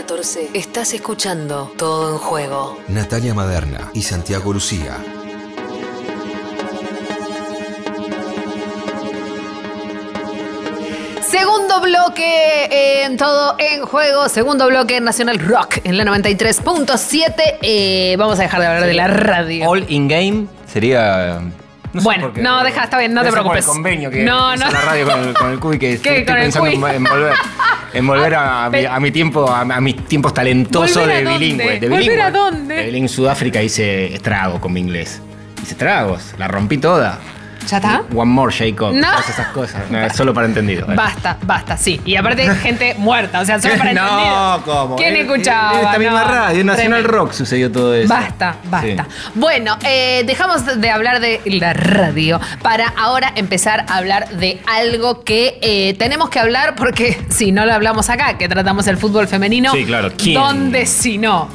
14. Estás escuchando Todo en Juego. Natalia Maderna y Santiago Lucía. Segundo bloque en Todo en Juego. Segundo bloque en Nacional Rock en la 93.7. Vamos a dejar de hablar de la radio. All in game sería... No bueno, no, deja, está bien, no te preocupes. Por el convenio que no. hizo la radio con el Cuy, que estoy con pensando en volver a mi tiempo, a mis tiempos talentosos de bilingüe. ¿Volver a dónde? De bilingüe en Sudáfrica hice estragos con mi inglés. Hice estragos, la rompí toda. ¿Ya está? One more, Jacob. No. Todas esas cosas. No, solo para entendido. Basta, sí. Y aparte, gente muerta. O sea, solo para entendido. No, ¿cómo? ¿Quién escuchaba? En esta misma radio, en Nacional Rock sucedió todo eso. Basta. Sí. Bueno, dejamos de hablar de la radio para ahora empezar a hablar de algo que tenemos que hablar porque si no lo hablamos acá, que tratamos el fútbol femenino. Sí, claro. ¿Quién? ¿Dónde si no?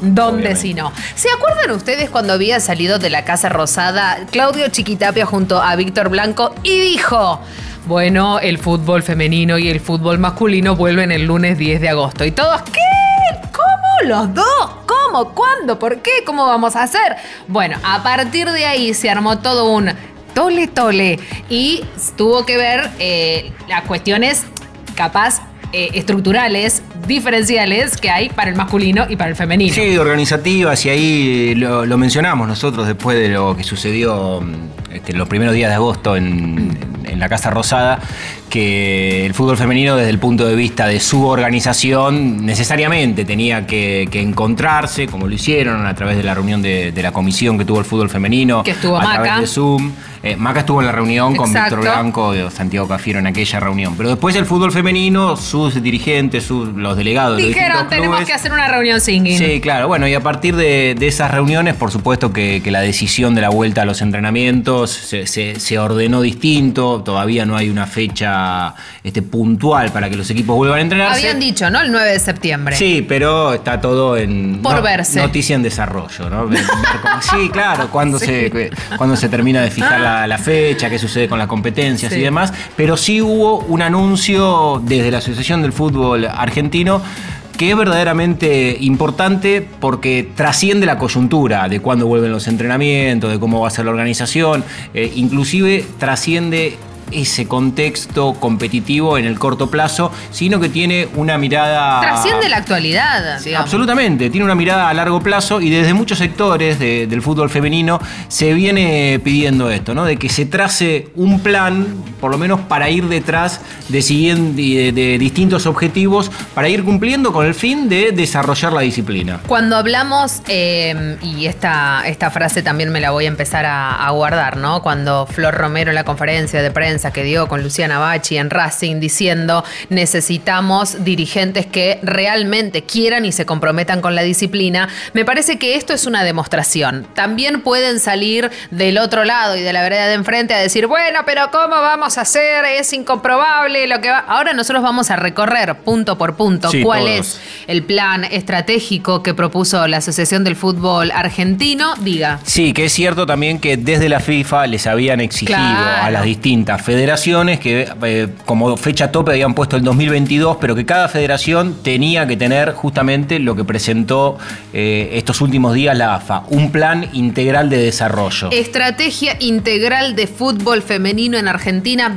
¿Se acuerdan ustedes cuando había salido de la Casa Rosada Claudio Chiquitapia junto a Víctor Blanco y dijo: bueno, el fútbol femenino y el fútbol masculino vuelven el lunes 10 de agosto? Y todos, ¿qué? ¿Cómo los dos? ¿Cómo? ¿Cuándo? ¿Por qué? ¿Cómo vamos a hacer? Bueno, a partir de ahí se armó todo un tole y tuvo que ver las cuestiones capaz estructurales, diferenciales que hay para el masculino y para el femenino. Sí, organizativas, y ahí lo mencionamos nosotros después de lo que sucedió los primeros días de agosto en la Casa Rosada, que el fútbol femenino desde el punto de vista de su organización necesariamente tenía que encontrarse, como lo hicieron a través de la reunión de la comisión que tuvo el fútbol femenino, que estuvo a Maca. través de Zoom. Maca estuvo en la reunión con Exacto. Víctor Blanco y Santiago Cafiero en aquella reunión. Pero después el fútbol femenino, sus dirigentes, los delegados de los dijeron, distintos tenemos clubes, que hacer una reunión singing. Sí, claro. Bueno, y a partir de esas reuniones, por supuesto que la decisión de la vuelta a los entrenamientos se ordenó distinto. Todavía no hay una fecha puntual para que los equipos vuelvan a entrenarse. Habían dicho, ¿no? El 9 de septiembre. Sí, pero está todo en verse. Noticia en desarrollo, ¿no? Sí, claro, cuando se termina de fijar la fecha, qué sucede con las competencias y demás. Pero sí hubo un anuncio desde la Asociación del Fútbol Argentino que es verdaderamente importante porque trasciende la coyuntura de cuándo vuelven los entrenamientos, de cómo va a ser la organización, inclusive trasciende ese contexto competitivo en el corto plazo, sino que tiene una mirada... Trasciende la actualidad, digamos. Absolutamente, tiene una mirada a largo plazo y desde muchos sectores del fútbol femenino se viene pidiendo esto, ¿no? De que se trace un plan, por lo menos para ir detrás de distintos objetivos, para ir cumpliendo con el fin de desarrollar la disciplina. Cuando hablamos, y esta frase también me la voy a empezar a guardar, ¿no? Cuando Flor Romero en la conferencia de prensa que dio con Luciana Bacci en Racing diciendo necesitamos dirigentes que realmente quieran y se comprometan con la disciplina, me parece que esto es una demostración. También pueden salir del otro lado y de la vereda de enfrente a decir, bueno, pero ¿cómo vamos a hacer? Es incomprobable lo que va. Ahora nosotros vamos a recorrer punto por punto cuál es el plan estratégico que propuso la Asociación del Fútbol Argentino. Diga. Sí, que es cierto también que desde la FIFA les habían exigido a las distintas federaciones que como fecha tope habían puesto el 2022, pero que cada federación tenía que tener justamente lo que presentó estos últimos días la AFA, un plan integral de desarrollo. Estrategia integral de fútbol femenino en Argentina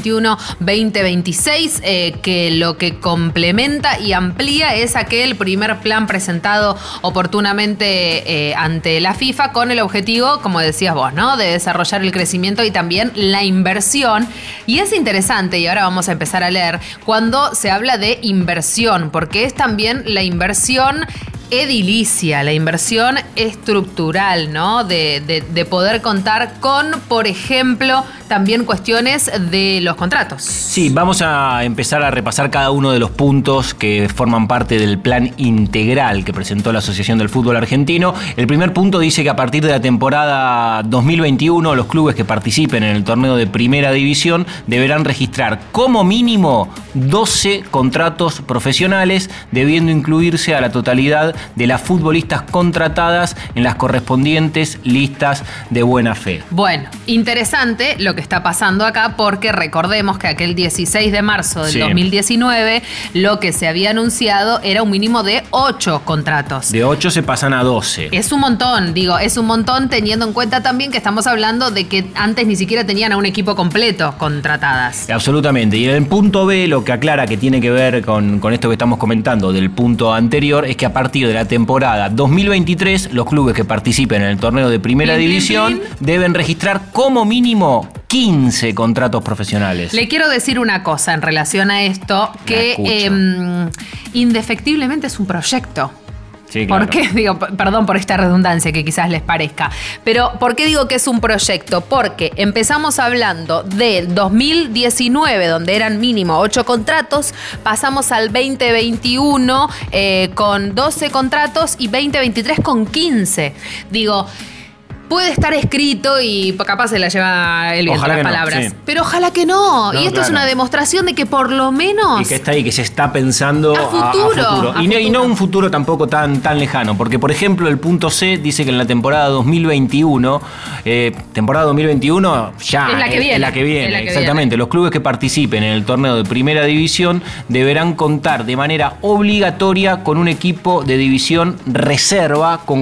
2021-2026, que lo que complementa y amplía es aquel primer plan presentado oportunamente ante la FIFA con el objetivo, como decías vos, ¿no? De desarrollar el crecimiento y también la inversión. Y es interesante, y ahora vamos a empezar a leer, cuando se habla de inversión, porque es también la inversión edilicia, la inversión estructural, ¿no? De poder contar con, por ejemplo, también cuestiones de los contratos. Sí, vamos a empezar a repasar cada uno de los puntos que forman parte del plan integral que presentó la Asociación del Fútbol Argentino. El primer punto dice que a partir de la temporada 2021 los clubes que participen en el torneo de Primera División deberán registrar como mínimo 12 contratos profesionales, debiendo incluirse a la totalidad de las futbolistas contratadas en las correspondientes listas de buena fe. Bueno, interesante lo que que está pasando acá, porque recordemos que aquel 16 de marzo del 2019 lo que se había anunciado era un mínimo de 8 contratos. De 8 se pasan a 12. Es un montón, es un montón teniendo en cuenta también que estamos hablando de que antes ni siquiera tenían a un equipo completo contratadas. Absolutamente. Y en el punto B lo que aclara que tiene que ver con esto que estamos comentando del punto anterior es que a partir de la temporada 2023 los clubes que participen en el torneo de primera división deben registrar como mínimo 15 contratos profesionales. Le quiero decir una cosa en relación a esto, que indefectiblemente es un proyecto. Sí, claro. ¿Por qué? Perdón por esta redundancia que quizás les parezca. Pero ¿por qué digo que es un proyecto? Porque empezamos hablando del 2019, donde eran mínimo 8 contratos, pasamos al 2021 con 12 contratos y 2023 con 15. Puede estar escrito y capaz se la lleva el viento las palabras. Sí. Pero ojalá que no. Y esto es una demostración de que por lo menos... Y que está ahí, que se está pensando a futuro. Y no un futuro tampoco tan lejano. Porque, por ejemplo, el punto C dice que en la temporada 2021... temporada 2021 ya es la que viene. Es la que viene, exactamente. Los clubes que participen en el torneo de primera división deberán contar de manera obligatoria con un equipo de división reserva con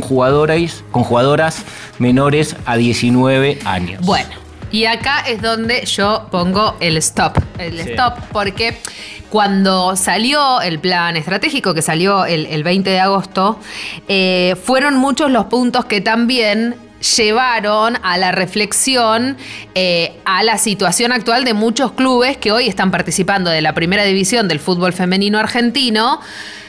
jugadoras menores a 19 años. Bueno, y acá es donde yo pongo el stop. Stop, porque cuando salió el plan estratégico, que salió el 20 de agosto, fueron muchos los puntos que también llevaron a la reflexión a la situación actual de muchos clubes que hoy están participando de la primera división del fútbol femenino argentino,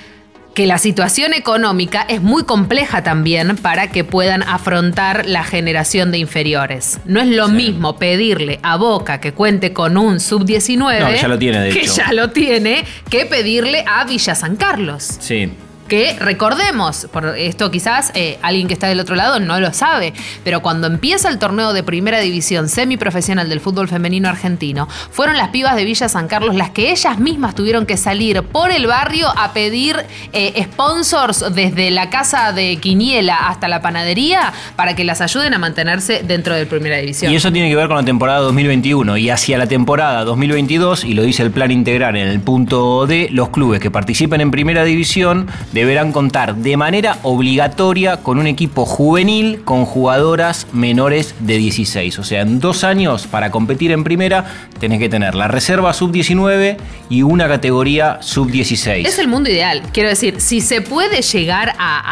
que la situación económica es muy compleja también para que puedan afrontar la generación de inferiores. No es lo mismo pedirle a Boca que cuente con un sub-19, que ya lo tiene, de hecho. Ya lo tiene, que pedirle a Villa San Carlos. Sí. Que recordemos, por esto quizás alguien que está del otro lado no lo sabe, pero cuando empieza el torneo de primera división semiprofesional del fútbol femenino argentino, fueron las pibas de Villa San Carlos las que ellas mismas tuvieron que salir por el barrio a pedir sponsors desde la casa de Quiniela hasta la panadería para que las ayuden a mantenerse dentro de primera división. Y eso tiene que ver con la temporada 2021 y hacia la temporada 2022, y lo dice el plan integral en el punto D, los clubes que participen en primera división deberán contar de manera obligatoria con un equipo juvenil con jugadoras menores de 16. O sea, en 2 años para competir en primera tenés que tener la reserva sub-19 y una categoría sub-16. Es el mundo ideal. Quiero decir, si se puede llegar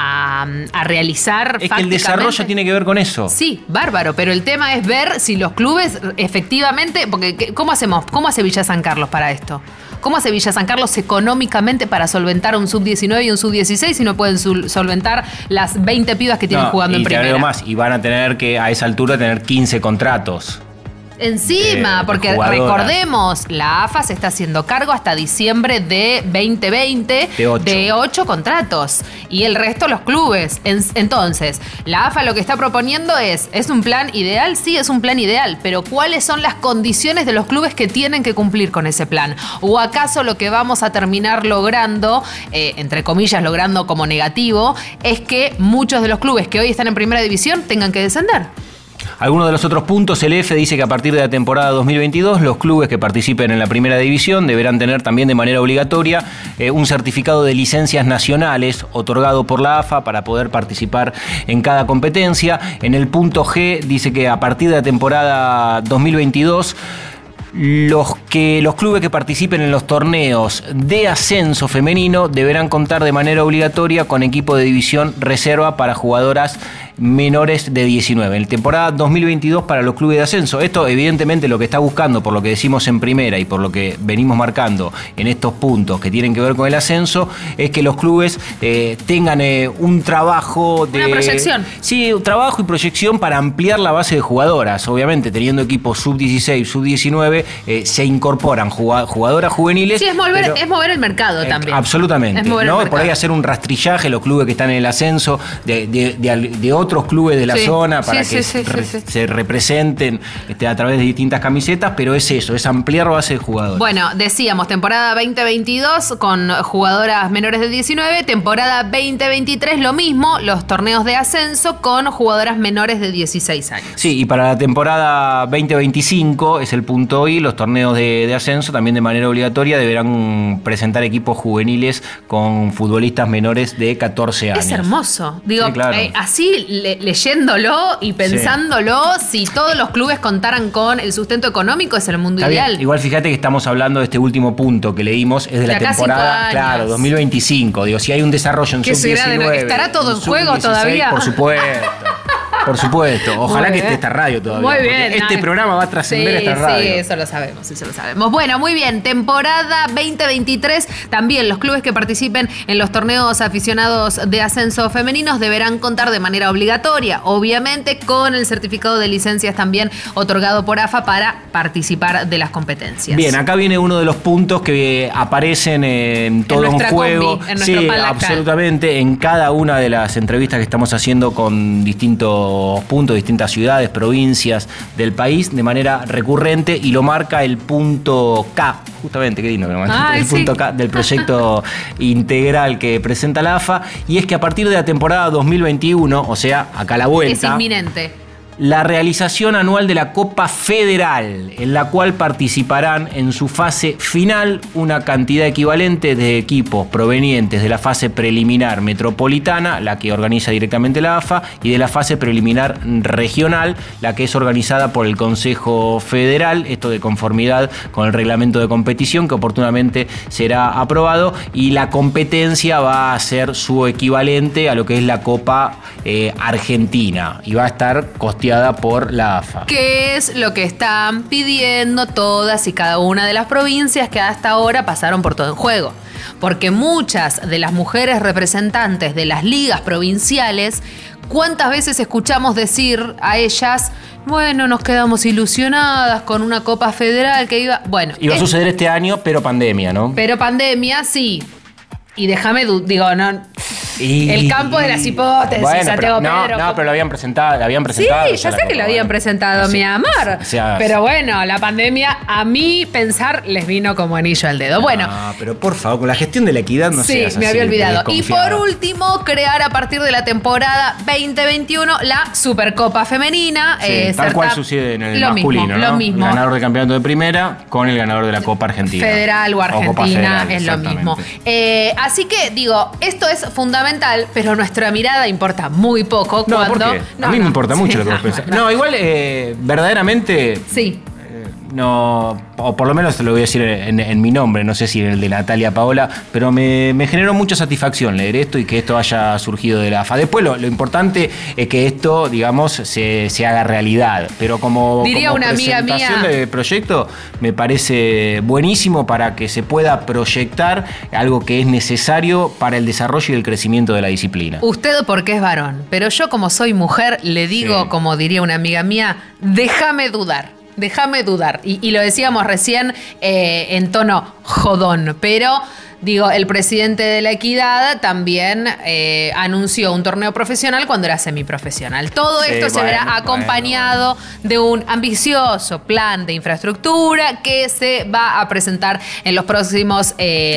a realizar... Es que el desarrollo tiene que ver con eso. Sí, bárbaro. Pero el tema es ver si los clubes efectivamente... Porque ¿cómo hacemos? ¿Cómo hace Villa San Carlos para esto? ¿Cómo hace Villa San Carlos económicamente para solventar un sub-19 y un sub-16 si no pueden solventar las 20 pibas que tienen jugando en primera? Más, y van a tener que a esa altura tener 15 contratos. Encima, porque recordemos, la AFA se está haciendo cargo hasta diciembre de 2020 de 8 contratos y el resto los clubes. Entonces, la AFA lo que está proponiendo ¿es un plan ideal? Sí, es un plan ideal, pero ¿cuáles son las condiciones de los clubes que tienen que cumplir con ese plan? ¿O acaso lo que vamos a terminar logrando, entre comillas logrando como negativo, es que muchos de los clubes que hoy están en primera división tengan que descender? Algunos de los otros puntos, el F dice que a partir de la temporada 2022 los clubes que participen en la primera división deberán tener también de manera obligatoria un certificado de licencias nacionales otorgado por la AFA para poder participar en cada competencia. En el punto G dice que a partir de la temporada 2022 los clubes que participen en los torneos de ascenso femenino deberán contar de manera obligatoria con equipo de división reserva para jugadoras menores de 19. En temporada 2022 para los clubes de ascenso. Esto evidentemente lo que está buscando, por lo que decimos en primera y por lo que venimos marcando en estos puntos que tienen que ver con el ascenso, es que los clubes tengan un trabajo de... Una proyección. Sí, un trabajo y proyección para ampliar la base de jugadoras. Obviamente teniendo equipos sub-16, sub-19, se incorporan jugadoras juveniles. Sí, es mover el mercado también. Absolutamente. Es mover el mercado. Por ahí hacer un rastrillaje, los clubes que están en el ascenso de otros clubes de la zona para Sí, que sí, se representen a través de distintas camisetas, pero es eso, es ampliar base de jugadores. Bueno, decíamos, temporada 2022 con jugadoras menores de 19, temporada 2023 lo mismo, los torneos de ascenso con jugadoras menores de 16 años. Sí, y para la temporada 2025 es el punto I, los torneos de ascenso también de manera obligatoria deberán presentar equipos juveniles con futbolistas menores de 14 años. Es hermoso. Digo, sí, claro. Así leyéndolo y pensándolo, si todos los clubes contaran con el sustento económico, es el mundo Está ideal. bien. Igual fíjate que estamos hablando de este último punto que leímos, es de la temporada, claro, 2025. Digo, si hay un desarrollo en sub-19. ¿Estará todo en juego todavía? Por supuesto. Por supuesto. Ojalá que esté esta radio todavía. Muy bien. Este programa va a trascender esta radio. Sí, eso lo sabemos. Bueno, muy bien. Temporada 2023. También los clubes que participen en los torneos aficionados de ascenso femeninos deberán contar de manera obligatoria, obviamente, con el certificado de licencias también otorgado por AFA para participar de las competencias. Bien, acá viene uno de los puntos que aparecen en todo un juego. En sí, absolutamente. En cada una de las entrevistas que estamos haciendo con distintos puntos, distintas ciudades, provincias del país, de manera recurrente, y lo marca el punto K, justamente, qué lindo, el punto K del proyecto integral que presenta la AFA, y es que a partir de la temporada 2021, o sea, acá la vuelta, es inminente, la realización anual de la Copa Federal, en la cual participarán en su fase final una cantidad equivalente de equipos provenientes de la fase preliminar metropolitana, la que organiza directamente la AFA, y de la fase preliminar regional, la que es organizada por el Consejo Federal, esto de conformidad con el reglamento de competición que oportunamente será aprobado, y la competencia va a ser su equivalente a lo que es la Copa Argentina, y va a estar costeada por la AFA. ¿Qué es lo que están pidiendo todas y cada una de las provincias que hasta ahora pasaron por Todo en Juego? Porque muchas de las mujeres representantes de las ligas provinciales, ¿cuántas veces escuchamos decir a ellas, bueno, nos quedamos ilusionadas con una Copa Federal que iba... Bueno, iba a suceder este año, pero pandemia, ¿no? Pero pandemia, sí. Y déjame, el campo de las hipótesis, bueno, Santiago Pedro. No, pero lo habían presentado. Sí, ya sé que lo habían presentado, mi amor. Pero bueno, la pandemia, a mí pensar, les vino como anillo al dedo. Bueno. Pero por favor, con la gestión de la equidad no seas así. Sí, me había olvidado. Y por último, crear a partir de la temporada 2021 la Supercopa Femenina. Tal cual sucede en el masculino, ¿no? Lo mismo. El ganador del campeonato de primera con el ganador de la Copa Argentina. Federal o Argentina, Federal, es lo mismo. Así que, digo, esto es fundamental, pero nuestra mirada importa muy poco. ¿Por qué? A mí me importa mucho lo que vos pensás. No, igual, verdaderamente... Sí. No, o por lo menos te lo voy a decir en mi nombre, no sé si en el de Natalia Paola, pero me generó mucha satisfacción leer esto y que esto haya surgido de la AFA. Después lo importante es que esto, digamos, se haga realidad, pero como una amiga presentación mía de proyecto me parece buenísimo para que se pueda proyectar algo que es necesario para el desarrollo y el crecimiento de la disciplina. Usted porque es varón, pero yo como soy mujer le digo, como diría una amiga mía, déjame dudar. Y lo decíamos recién en tono jodón, pero digo, el presidente de la Equidad también anunció un torneo profesional cuando era semiprofesional. Todo esto se verá acompañado de un ambicioso plan de infraestructura que se va a presentar en los próximos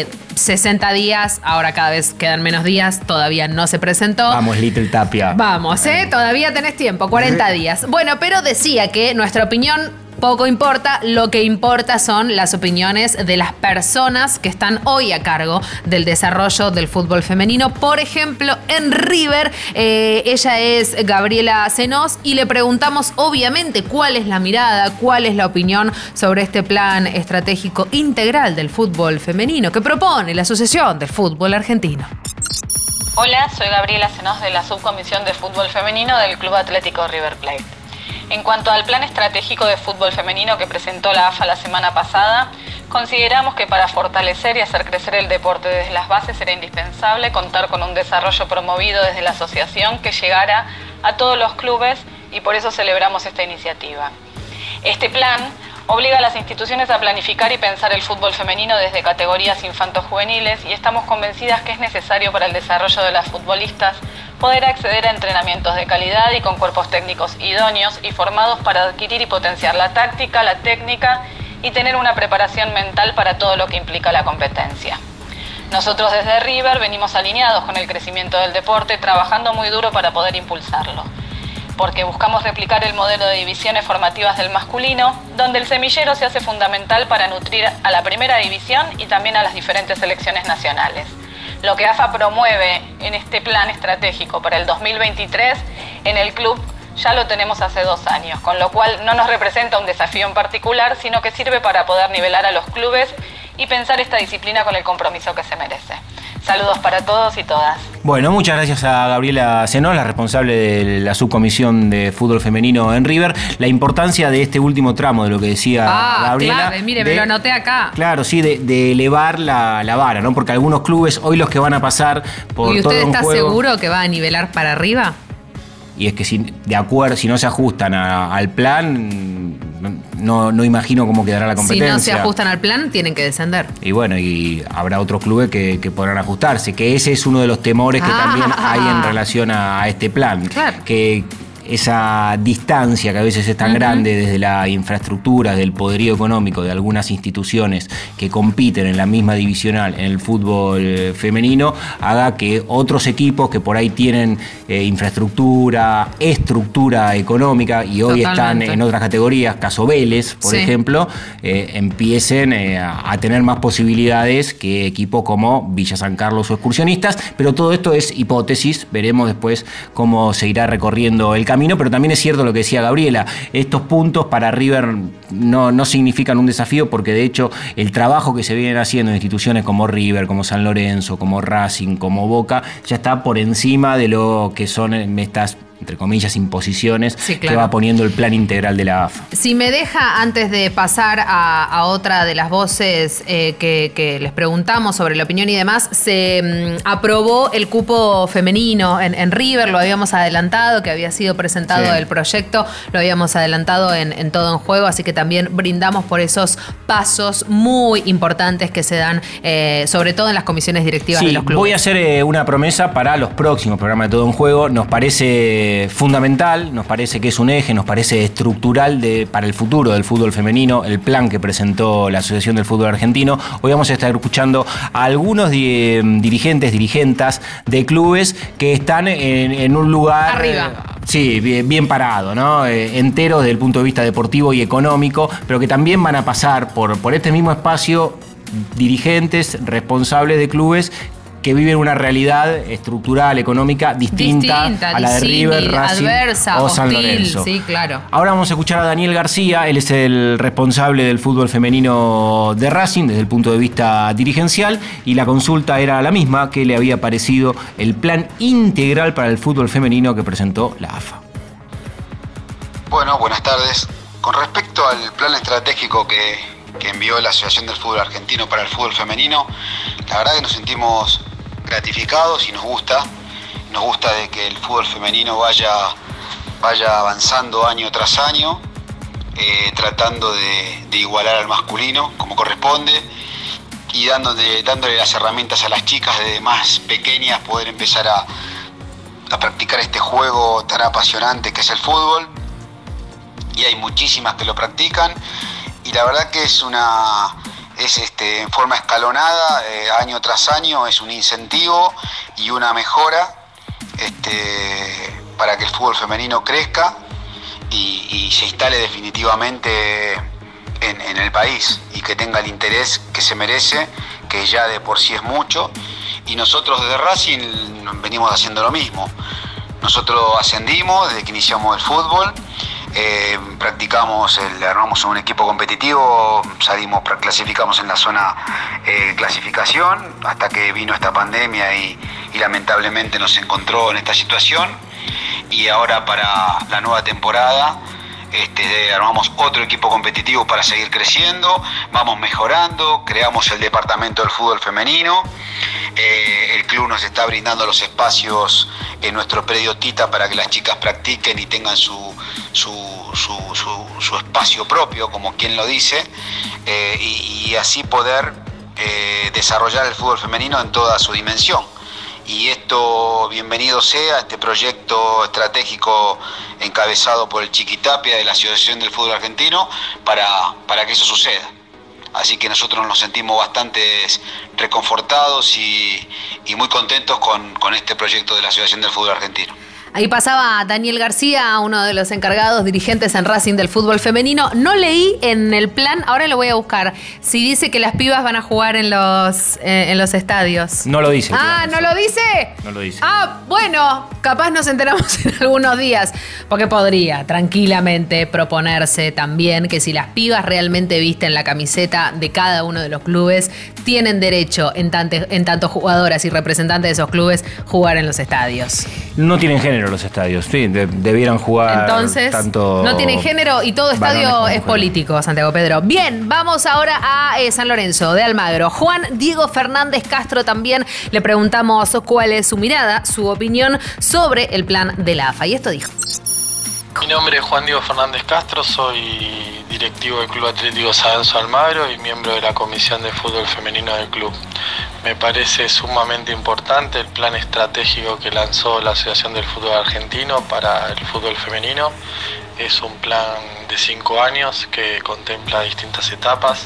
60 días. Ahora cada vez quedan menos días, todavía no se presentó. Vamos, Little Tapia. Vamos, todavía tenés tiempo, 40 días. Bueno, pero decía que nuestra opinión poco importa, lo que importa son las opiniones de las personas que están hoy a cargo del desarrollo del fútbol femenino. Por ejemplo, en River, ella es Gabriela Zenós y le preguntamos obviamente cuál es la mirada, cuál es la opinión sobre este plan estratégico integral del fútbol femenino que propone la Asociación del Fútbol Argentino. Hola, soy Gabriela Zenós de la Subcomisión de Fútbol Femenino del Club Atlético River Plate. En cuanto al plan estratégico de fútbol femenino que presentó la AFA la semana pasada, consideramos que para fortalecer y hacer crecer el deporte desde las bases era indispensable contar con un desarrollo promovido desde la asociación que llegara a todos los clubes y por eso celebramos esta iniciativa. Este plan obliga a las instituciones a planificar y pensar el fútbol femenino desde categorías infanto-juveniles y estamos convencidas que es necesario para el desarrollo de las futbolistas poder acceder a entrenamientos de calidad y con cuerpos técnicos idóneos y formados para adquirir y potenciar la táctica, la técnica y tener una preparación mental para todo lo que implica la competencia. Nosotros desde River venimos alineados con el crecimiento del deporte, trabajando muy duro para poder impulsarlo, porque buscamos replicar el modelo de divisiones formativas del masculino, donde el semillero se hace fundamental para nutrir a la primera división y también a las diferentes selecciones nacionales. Lo que AFA promueve en este plan estratégico para el 2023 en el club ya lo tenemos hace 2 años, con lo cual no nos representa un desafío en particular, sino que sirve para poder nivelar a los clubes y pensar esta disciplina con el compromiso que se merece. Saludos para todos y todas. Bueno, muchas gracias a Gabriela Zenós, la responsable de la subcomisión de fútbol femenino en River. La importancia de este último tramo de lo que decía Gabriela. Claro, mire, me lo anoté acá. Claro, sí, de elevar la vara, ¿no? Porque algunos clubes, hoy los que van a pasar por ¿Y todo usted un está juego, seguro que va a nivelar para arriba? y es que si no se ajustan al plan, no imagino cómo quedará la competencia. Si no se ajustan al plan, tienen que descender. Y bueno, y habrá otros clubes que podrán ajustarse, que ese es uno de los temores que también hay en relación a este plan. Claro. Que esa distancia que a veces es tan grande desde la infraestructura, del poderío económico de algunas instituciones que compiten en la misma divisional en el fútbol femenino, haga que otros equipos que por ahí tienen infraestructura, estructura económica y hoy están en otras categorías, caso Vélez, por ejemplo, empiecen a tener más posibilidades que equipos como Villa San Carlos o Excursionistas, pero todo esto es hipótesis, veremos después cómo se irá recorriendo el camino, pero también es cierto lo que decía Gabriela, estos puntos para River no significan un desafío, porque de hecho el trabajo que se vienen haciendo en instituciones como River, como San Lorenzo, como Racing, como Boca, ya está por encima de lo que son estas, entre comillas, imposiciones que va poniendo el plan integral de la AFA. Si me deja, antes de pasar a otra de las voces que les preguntamos sobre la opinión y demás, se aprobó el cupo femenino en River, lo habíamos adelantado, que había sido presentado el proyecto, lo habíamos adelantado en Todo en Juego, así que también brindamos por esos pasos muy importantes que se dan, sobre todo en las comisiones directivas de los clubes. Voy a hacer una promesa para los próximos programas de Todo en Juego. Nos parece fundamental, nos parece que es un eje, nos parece estructural para el futuro del fútbol femenino, el plan que presentó la Asociación del Fútbol Argentino. Hoy vamos a estar escuchando a algunos dirigentas de clubes que están en un lugar arriba. Sí, bien parado, ¿no? Enteros desde el punto de vista deportivo y económico, pero que también van a pasar por este mismo espacio dirigentes, responsables de clubes que viven una realidad estructural, económica distinta a la de River, Racing adversa, o San hostil, Lorenzo. Sí, claro. Ahora vamos a escuchar a Daniel García, él es el responsable del fútbol femenino de Racing desde el punto de vista dirigencial, y la consulta era la misma: que le había parecido el plan integral para el fútbol femenino que presentó la AFA. Bueno, buenas tardes. Con respecto al plan estratégico que envió la Asociación del Fútbol Argentino para el fútbol femenino, la verdad que nos sentimos gratificados y nos gusta de que el fútbol femenino vaya avanzando año tras año, tratando de igualar al masculino como corresponde, y dándole las herramientas a las chicas desde más pequeñas poder empezar a practicar este juego tan apasionante que es el fútbol. Y hay muchísimas que lo practican, y la verdad que es en forma escalonada, año tras año, es un incentivo y una mejora para que el fútbol femenino crezca y se instale definitivamente en el país, y que tenga el interés que se merece, que ya de por sí es mucho. Y nosotros desde Racing venimos haciendo lo mismo. Nosotros ascendimos desde que iniciamos el fútbol. Armamos un equipo competitivo, clasificamos en la zona clasificación, hasta que vino esta pandemia y lamentablemente nos encontró en esta situación. Y ahora para la nueva temporada armamos otro equipo competitivo para seguir creciendo, vamos mejorando, creamos el departamento del fútbol femenino. El club nos está brindando los espacios en nuestro predio Tita para que las chicas practiquen y tengan su espacio propio, como quien lo dice, y así poder desarrollar el fútbol femenino en toda su dimensión. y esto bienvenido sea, este proyecto estratégico encabezado por el Chiqui Tapia de la Asociación del Fútbol Argentino para que eso suceda. Así que nosotros nos sentimos bastante reconfortados y muy contentos con este proyecto de la Asociación del Fútbol Argentino. Ahí pasaba Daniel García, uno de los encargados dirigentes en Racing del fútbol femenino. No leí en el plan, ahora lo voy a buscar, si dice que las pibas van a jugar en los estadios. No lo dice. ¿No lo dice? No lo dice. Bueno, capaz nos enteramos en algunos días, porque podría tranquilamente proponerse también que si las pibas realmente visten la camiseta de cada uno de los clubes, tienen derecho, en tanto jugadoras y representantes de esos clubes, jugar en los estadios. No tienen género los estadios, sí, debieran jugar. Entonces, tanto no tiene género y todo estadio es político, Santiago Pedro. Bien, vamos ahora a San Lorenzo de Almagro. Juan Diego Fernández Castro también le preguntamos cuál es su mirada, su opinión sobre el plan de la AFA. Y esto dijo. Mi nombre es Juan Diego Fernández Castro, soy directivo del Club Atlético San Lorenzo Almagro y miembro de la Comisión de Fútbol Femenino del club. Me parece sumamente importante el plan estratégico que lanzó la Asociación del Fútbol Argentino para el fútbol femenino. Es un plan de 5 años que contempla distintas etapas.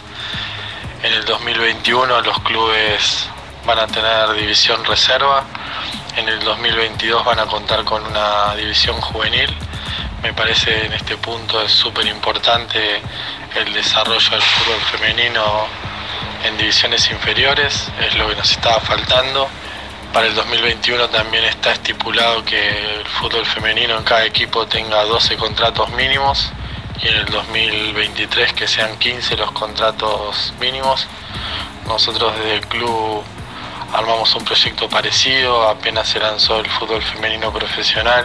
En el 2021 los clubes van a tener división reserva. En el 2022 van a contar con una división juvenil. Me parece en este punto es súper importante el desarrollo del fútbol femenino en divisiones inferiores, es lo que nos estaba faltando. Para el 2021 también está estipulado que el fútbol femenino en cada equipo tenga 12 contratos mínimos y en el 2023 que sean 15 los contratos mínimos. Nosotros desde el club armamos un proyecto parecido, apenas se lanzó el fútbol femenino profesional.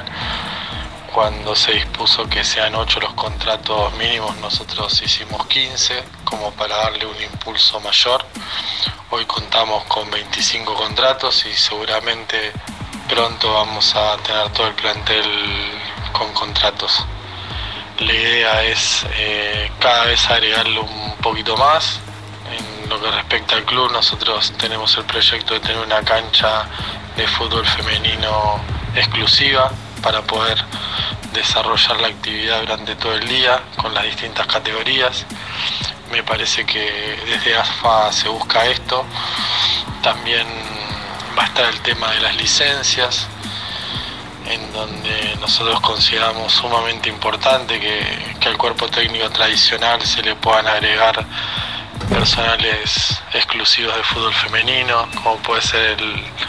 Cuando se dispuso que sean 8 los contratos mínimos, nosotros hicimos 15 como para darle un impulso mayor. Hoy contamos con 25 contratos y seguramente pronto vamos a tener todo el plantel con contratos. La idea es cada vez agregarle un poquito más. En lo que respecta al club, nosotros tenemos el proyecto de tener una cancha de fútbol femenino exclusiva para poder desarrollar la actividad durante todo el día con las distintas categorías. Me parece que desde AFA se busca esto. También va a estar el tema de las licencias, en donde nosotros consideramos sumamente importante que al cuerpo técnico tradicional se le puedan agregar personales exclusivos de fútbol femenino, como puede ser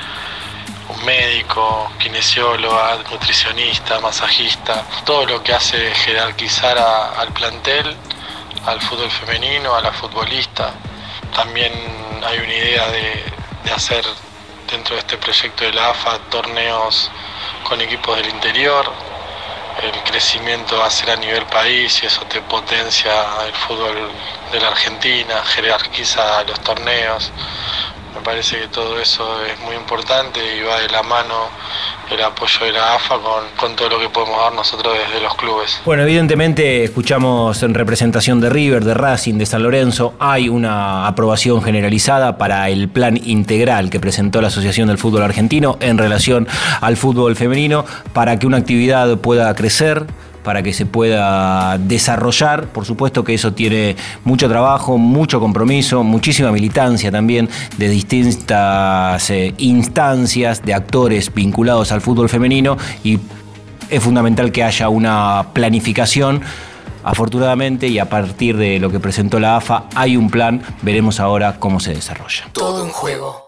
un médico, kinesióloga, nutricionista, masajista, todo lo que hace jerarquizar al plantel, al fútbol femenino, a la futbolista. También hay una idea de hacer dentro de este proyecto de la AFA torneos con equipos del interior. El crecimiento va a ser a nivel país y eso te potencia el fútbol de la Argentina, jerarquiza los torneos. Me parece que todo eso es muy importante y va de la mano el apoyo de la AFA con todo lo que podemos dar nosotros desde los clubes. Bueno, evidentemente escuchamos en representación de River, de Racing, de San Lorenzo, hay una aprobación generalizada para el plan integral que presentó la Asociación del Fútbol Argentino en relación al fútbol femenino para que una actividad pueda crecer, para que se pueda desarrollar. Por supuesto que eso tiene mucho trabajo, mucho compromiso, muchísima militancia también de distintas instancias, de actores vinculados al fútbol femenino y es fundamental que haya una planificación. Afortunadamente y a partir de lo que presentó la AFA hay un plan, veremos ahora cómo se desarrolla. Todo en juego.